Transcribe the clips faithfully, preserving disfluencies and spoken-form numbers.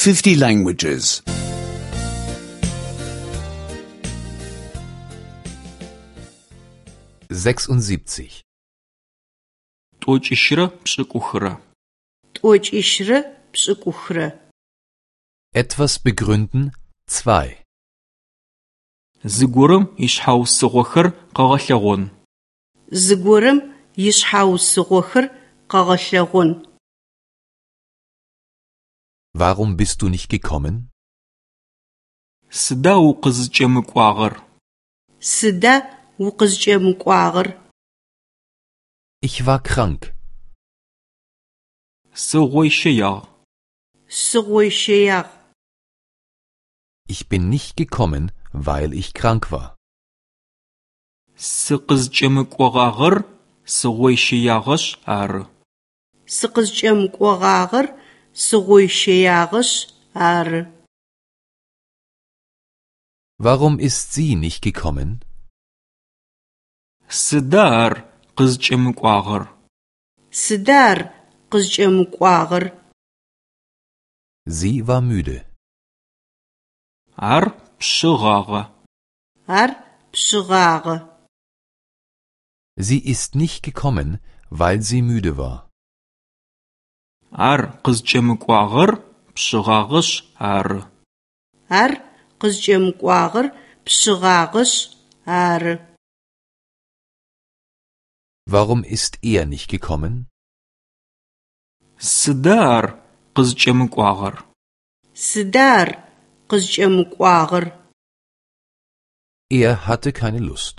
fifty languages. sechsundsiebzig. T'oç'işıre pş'ık'uxıre. T'oç'işıre pş'ık'uxıre. Etwas begründen, zwei. Zıgorım işhausığoxer khağelheğon. Zıgorım yişhausığoxer khağelheğon. Warum bist du nicht gekommen? Sıda vukhızç'emık'uağer? Sıda vukhızç'emık'uağer? Ich war krank. Sığoyşeyağ. Sığoyşeyağ. Ich bin nicht gekommen, weil ich krank war. Sıkhızç'emık'uağer sığoyşeyağeş arı. Sıkhızç'emık'uağer sığoyşeyağeş arı. Warum ist sie nicht gekommen? Sıda ar khızç'emık'uağer? Sıda ar khızç'emık'uağer? Sie war müde. Ar pşığağe. Ar pşığağe. Sie ist nicht gekommen, weil sie müde war. Ar khızç'emık'uağer pşığağeş arı. Ar khızç'emık'uağer pşığağeş arı. Warum ist er nicht gekommen? Sıda ar khızç'emık'uağer? Sıda ar khızç'emık'uağer? Er hatte keine Lust.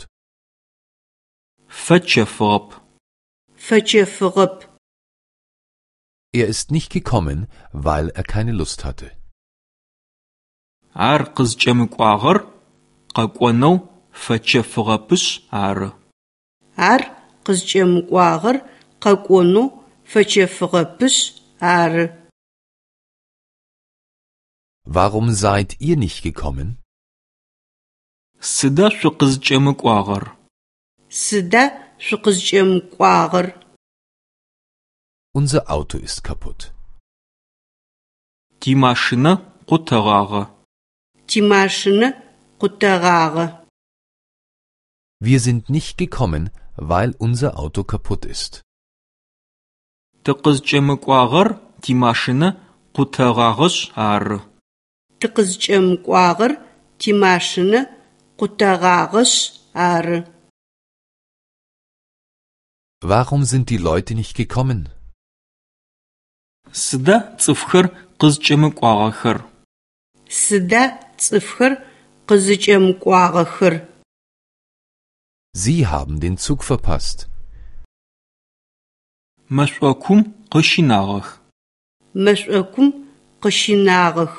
Feçefığıp. Feçefığıp. Er ist nicht gekommen, weil er keine Lust hatte. Ar khızç'emık'uağer khek'oneu feçefığıpış arı. Ar khızç'emık'uağer khek'oneu feçefığıpış arı. Warum seid ihr nicht gekommen? Sıda şsukhızç'emık'uağer? Sıda şsukhızç'emık'uağer? Unser Auto ist kaputt. Timaşşine khutağağe. Timaşşine khutağağe. Wir sind nicht gekommen, weil unser Auto kaputt ist. Tıkhızç'emık'uağer timaşşine khutağağeş arı. Tıkhızç'emık'uağer timaşşine khutağağeş arı. Warum sind die Leute nicht gekommen? Sıda ts'ıfxer khızç'emık'uağexer? Sıda ts'ıfxer khızç'emık'uağexer? Sie haben den Zug verpasst. Meş'okum khışinağex. Meş'okum khışinağex.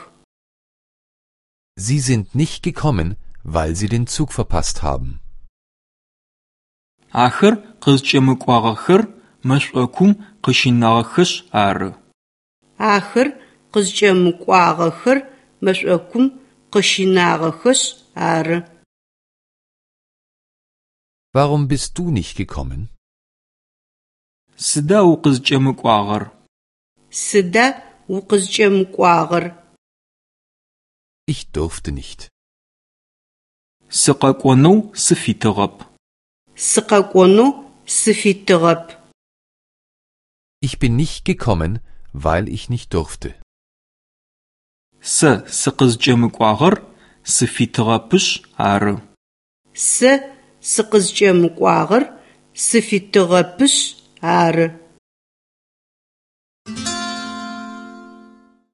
Sie sind nicht gekommen, weil sie den Zug verpasst haben. Axer khızç'emık'uağexer meş'okum khışinağexeş arı. Axer khızç'emık'uağexer meş'okum khışinağexeş arı. Warum bist du nicht gekommen? Sıda vukhızç'emık'uağer? Sıda vukhızç'emık'uağer? Ich durfte nicht. Sıkhek'oneu sıfitığep. Sıkhek'oneu sıfitığep. Ich bin nicht gekommen, weil ich nicht durfte. Se sıkhızç'emık'uağer sıfitığepış arı. Se sıkhızç'emık'uağer sıfitığepış arı.